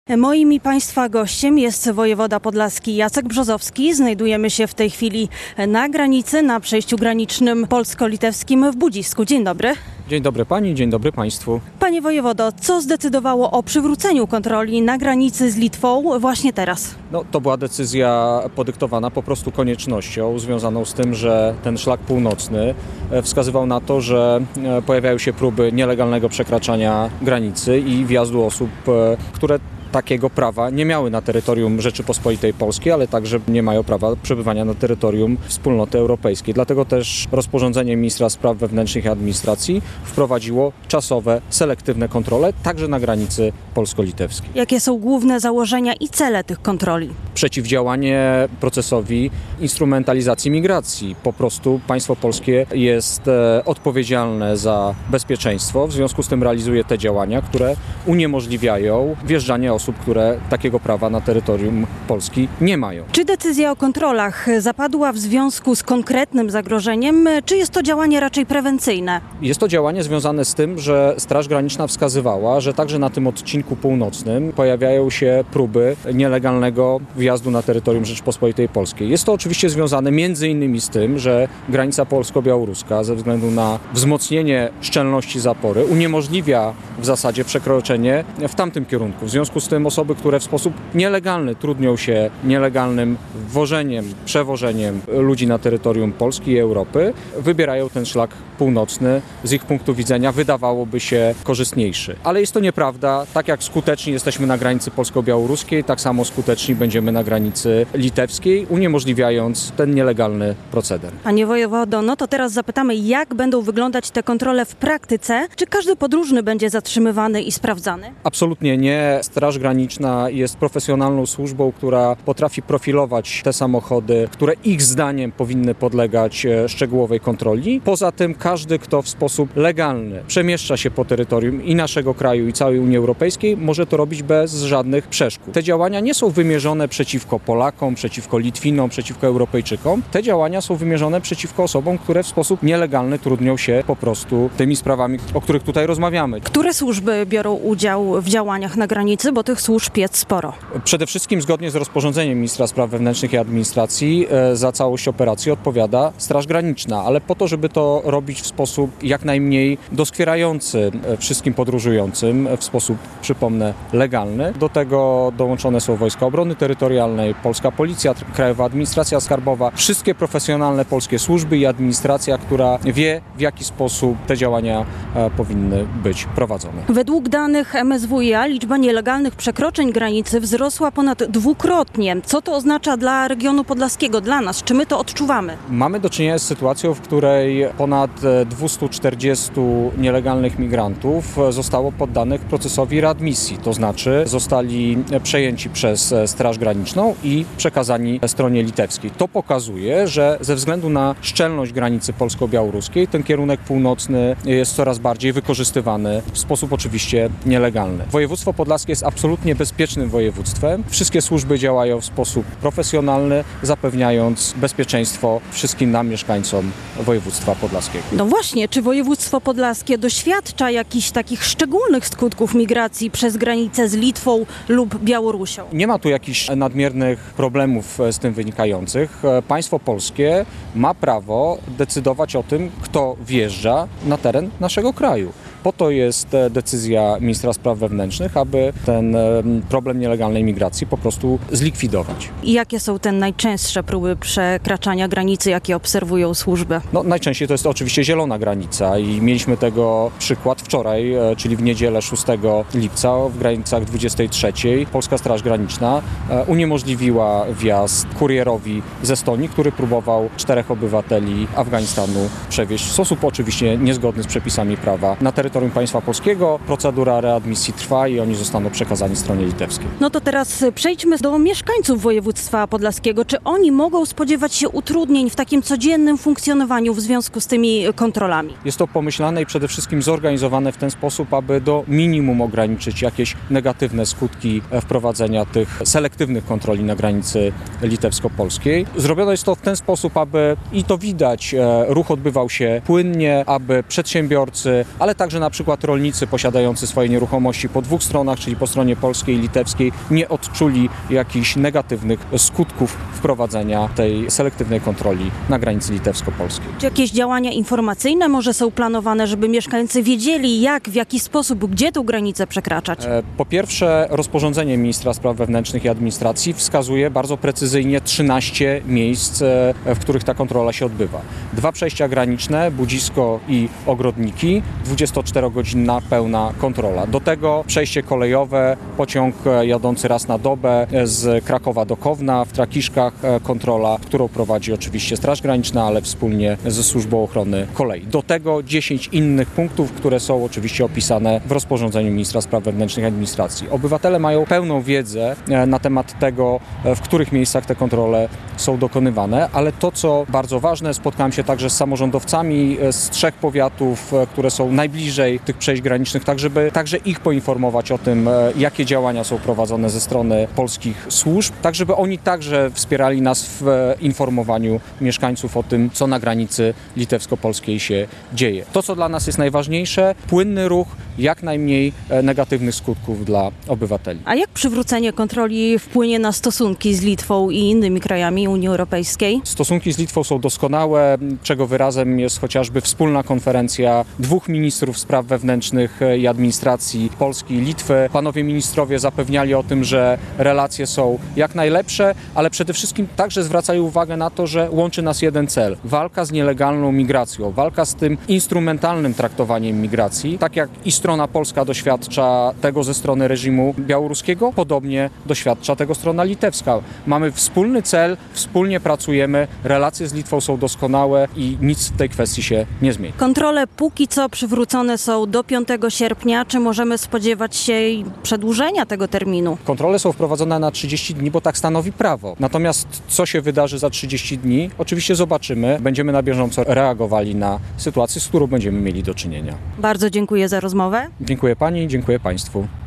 Moim i Państwa gościem jest wojewoda podlaski Jacek Brzozowski. Znajdujemy się w tej chwili na granicy, na przejściu granicznym polsko-litewskim w Budzisku. Dzień dobry. Dzień dobry Pani, dzień dobry Państwu. Panie wojewodo, co zdecydowało o przywróceniu kontroli na granicy z Litwą właśnie teraz? To była decyzja podyktowana po prostu koniecznością związaną z tym, że ten szlak północny wskazywał na to, że pojawiają się próby nielegalnego przekraczania granicy i wjazdu osób, które takiego prawa nie miały na terytorium Rzeczypospolitej Polskiej, ale także nie mają prawa przebywania na terytorium Wspólnoty Europejskiej. Dlatego też rozporządzenie ministra spraw wewnętrznych i administracji wprowadziło czasowe, selektywne kontrole także na granicy polsko-litewskiej. Jakie są główne założenia i cele tych kontroli? Przeciwdziałanie procesowi instrumentalizacji migracji. Po prostu państwo polskie jest odpowiedzialne za bezpieczeństwo, w związku z tym realizuje te działania, które uniemożliwiają wjeżdżanie osób, które takiego prawa na terytorium Polski nie mają. Czy decyzja o kontrolach zapadła w związku z konkretnym zagrożeniem, czy jest to działanie raczej prewencyjne? Jest to działanie związane z tym, że Straż Graniczna wskazywała, że także na tym odcinku północnym pojawiają się próby nielegalnego wjazdu na terytorium Rzeczypospolitej Polskiej. Jest to oczywiście związane między innymi z tym, że granica polsko-białoruska ze względu na wzmocnienie szczelności zapory uniemożliwia w zasadzie przekroczenie w tamtym kierunku. W związku z tym osoby, które w sposób nielegalny trudnią się nielegalnym wwożeniem, przewożeniem ludzi na terytorium Polski i Europy, wybierają ten szlak północny. Z ich punktu widzenia wydawałoby się korzystniejszy. Ale jest to nieprawda. Tak jak skuteczni jesteśmy na granicy polsko-białoruskiej, tak samo skuteczni będziemy na granicy litewskiej, uniemożliwiając ten nielegalny proceder. Panie wojewodo, to teraz zapytamy, jak będą wyglądać te kontrole w praktyce? Czy każdy podróżny będzie zatrzymywany i sprawdzany? Absolutnie nie. Straż Graniczna jest profesjonalną służbą, która potrafi profilować te samochody, które ich zdaniem powinny podlegać szczegółowej kontroli. Poza tym każdy, kto w sposób legalny przemieszcza się po terytorium i naszego kraju, i całej Unii Europejskiej, może to robić bez żadnych przeszkód. Te działania nie są wymierzone przeciwko Polakom, przeciwko Litwinom, przeciwko Europejczykom. Te działania są wymierzone przeciwko osobom, które w sposób nielegalny trudnią się po prostu tymi sprawami, o których tutaj rozmawiamy. Które służby biorą udział w działaniach na granicy, bo tych służb jest sporo? Przede wszystkim zgodnie z rozporządzeniem ministra spraw wewnętrznych i administracji za całość operacji odpowiada Straż Graniczna, ale po to, żeby to robić w sposób jak najmniej doskwierający wszystkim podróżującym, w sposób, przypomnę, legalny. Do tego dołączone są Wojska Obrony Terytorialnej, Polska Policja, Krajowa Administracja Skarbowa, wszystkie profesjonalne polskie służby i administracja, która wie, w jaki sposób te działania powinny być prowadzone. Według danych MSWiA liczba nielegalnych przekroczeń granicy wzrosła ponad dwukrotnie. Co to oznacza dla regionu podlaskiego, dla nas? Czy my to odczuwamy? Mamy do czynienia z sytuacją, w której ponad 240 nielegalnych migrantów zostało poddanych procesowi readmisji, to znaczy zostali przejęci przez Straż Graniczną i przekazani stronie litewskiej. To pokazuje, że ze względu na szczelność granicy polsko-białoruskiej ten kierunek północny jest coraz bardziej wykorzystywany w sposób oczywiście nielegalny. Województwo podlaskie jest absolutnie bezpiecznym województwem. Wszystkie służby działają w sposób profesjonalny, zapewniając bezpieczeństwo wszystkim nam, mieszkańcom województwa podlaskiego. No właśnie, czy województwo podlaskie doświadcza jakichś takich szczególnych skutków migracji przez granicę z Litwą lub Białorusią? Nie ma tu jakichś nadmiernych problemów z tym wynikających. Państwo polskie ma prawo decydować o tym, kto wjeżdża na teren naszego kraju. Po to jest decyzja ministra spraw wewnętrznych, aby ten problem nielegalnej migracji po prostu zlikwidować. I jakie są te najczęstsze próby przekraczania granicy, jakie obserwują służby? Najczęściej to jest oczywiście zielona granica i mieliśmy tego przykład wczoraj, czyli w niedzielę 6 lipca w granicach 23. Polska Straż Graniczna uniemożliwiła wjazd kurierowi z Estonii, który próbował 4 obywateli Afganistanu przewieźć w sposób oczywiście niezgodny z przepisami prawa na terytorium państwa polskiego. Procedura readmisji trwa i oni zostaną przekazani stronie litewskiej. To teraz przejdźmy do mieszkańców województwa podlaskiego. Czy oni mogą spodziewać się utrudnień w takim codziennym funkcjonowaniu w związku z tymi kontrolami? Jest to pomyślane i przede wszystkim zorganizowane w ten sposób, aby do minimum ograniczyć jakieś negatywne skutki wprowadzenia tych selektywnych kontroli na granicy litewsko-polskiej. Zrobione jest to w ten sposób, aby, i to widać, ruch odbywał się płynnie, aby przedsiębiorcy, ale także że na przykład rolnicy posiadający swoje nieruchomości po dwóch stronach, czyli po stronie polskiej i litewskiej, nie odczuli jakichś negatywnych skutków wprowadzenia tej selektywnej kontroli na granicy litewsko-polskiej. Czy jakieś działania informacyjne może są planowane, żeby mieszkańcy wiedzieli, jak, w jaki sposób, gdzie tą granicę przekraczać? Po pierwsze, rozporządzenie ministra spraw wewnętrznych i administracji wskazuje bardzo precyzyjnie 13 miejsc, w których ta kontrola się odbywa. 2 przejścia graniczne, Budzisko i Ogrodniki, 24-godzinna pełna kontrola. Do tego przejście kolejowe, pociąg jadący raz na dobę z Krakowa do Kowna, w Trakiszkach kontrola, którą prowadzi oczywiście Straż Graniczna, ale wspólnie ze Służbą Ochrony Kolei. Do tego 10 innych punktów, które są oczywiście opisane w rozporządzeniu ministra spraw wewnętrznych i administracji. Obywatele mają pełną wiedzę na temat tego, w których miejscach te kontrole są dokonywane, ale to, co bardzo ważne, spotkałem się także z samorządowcami z 3 powiatów, które są najbliżej tych przejść granicznych, tak żeby także ich poinformować o tym, jakie działania są prowadzone ze strony polskich służb, tak żeby oni także wspierali nas w informowaniu mieszkańców o tym, co na granicy litewsko-polskiej się dzieje. To, co dla nas jest najważniejsze, płynny ruch, jak najmniej negatywnych skutków dla obywateli. A jak przywrócenie kontroli wpłynie na stosunki z Litwą i innymi krajami Unii Europejskiej? Stosunki z Litwą są doskonałe, czego wyrazem jest chociażby wspólna konferencja 2 ministrów spraw wewnętrznych i administracji Polski i Litwy. Panowie ministrowie zapewniali o tym, że relacje są jak najlepsze, ale przede wszystkim także zwracają uwagę na to, że łączy nas jeden cel. Walka z nielegalną migracją, walka z tym instrumentalnym traktowaniem migracji. Tak jak i strona polska doświadcza tego ze strony reżimu białoruskiego, podobnie doświadcza tego strona litewska. Mamy wspólny cel, wspólnie pracujemy, relacje z Litwą są doskonałe i nic w tej kwestii się nie zmieni. Kontrole póki co przywrócone są do 5 sierpnia. Czy możemy spodziewać się przedłużenia tego terminu? Kontrole są wprowadzone na 30 dni, bo tak stanowi prawo. Natomiast co się wydarzy za 30 dni, oczywiście zobaczymy. Będziemy na bieżąco reagowali na sytuację, z którą będziemy mieli do czynienia. Bardzo dziękuję za rozmowę. Dziękuję pani, dziękuję państwu.